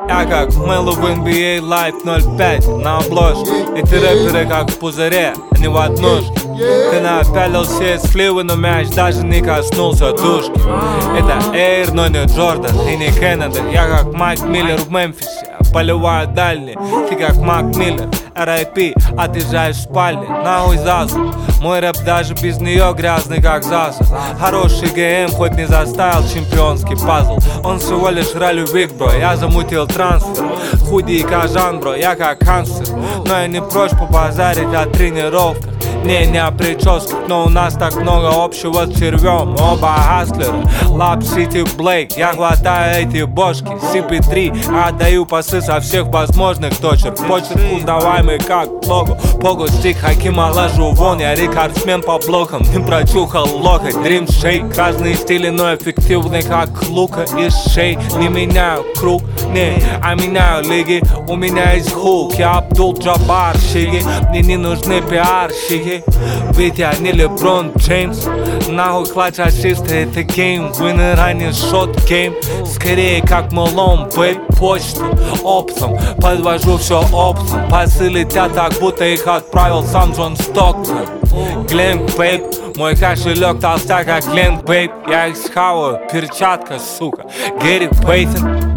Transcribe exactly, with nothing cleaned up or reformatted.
Я как Мэллоу в эн би эй Live ноль пять на обложке. Эти рэперы как в пузыре, а не в однушке. Ты напялил все сливы, но мяч даже не коснулся дужки. Это Эйр, но не Джордан и не Кеннеди. Я как Майк Миллер в Мемфисе, поливаю дальний. Ты как Мак Миллер, эр ай пи, отъезжаешь в спальне. Нахуй Зазу, мой рэп даже без нее грязный как Заза. Хороший ГМ хоть не заставил чемпионский пазл. Он всего лишь ролевик, бро, я замутил трансфер. Худи и Кажан, бро, я как канцлер. Но я не прочь побазарить о тренировках. Не, не о прическах, но у нас так много общего с червем. Оба хаслера, Лап Сити Блейк. Я хватаю эти бошки, си пи три. Отдаю пасы со всех возможных точек. Почерк узнаваемый как лого. Погу стик Хакима ложу вон. Я рекордсмен по блокам, не прочухал локоть. Дрим шейк, разные стили, но эффективный как Лука и Шей. Не меняю круг, не, а меняю лиги. У меня есть хук, я Абдул Джабар Шиги. Мне не нужны пиарщики, ведь я не Леброн Джеймс. Нахуй клатч ассисты, это гейм. Винер, а не шот гейм. Скорее как Мэллоу, бэйб, почту оптом. Подвожу все оптом. Пасы летят, так будто их отправил сам Джон Стоктон. Глен бэйб, мой кошелек толстяк как Глен бэйб. Я их схаваю, перчатка, сука. Гэри Пейтон.